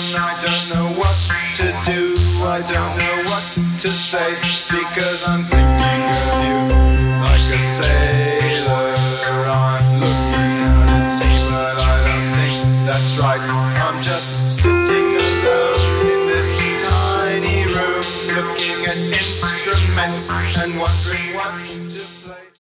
I don't know what to do, I don't know what to say, because I'm